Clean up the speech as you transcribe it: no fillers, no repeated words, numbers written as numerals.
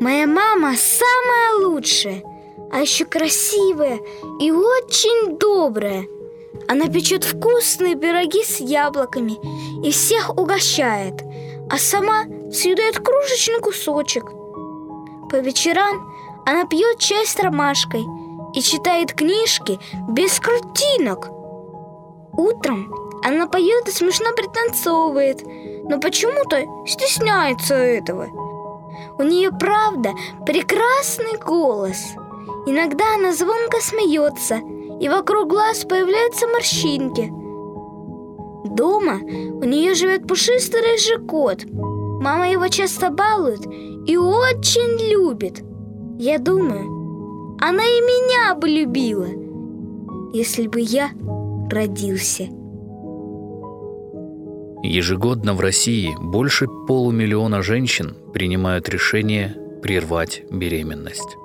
Моя мама самая лучшая, а еще красивая и очень добрая. Она печет вкусные пироги с яблоками и всех угощает, а сама съедает крошечный кусочек. По вечерам она пьет чай с ромашкой и читает книжки без картинок. Утром она поет и смешно пританцовывает, но почему-то стесняется этого. У нее, правда, прекрасный голос. Иногда она звонко смеется, и вокруг глаз появляются морщинки. Дома у нее живет пушистый рыжий кот. Мама его часто балует и очень любит. Я думаю, она и меня бы любила, если бы я родился. Ежегодно в России больше 500 000 женщин принимают решение прервать беременность.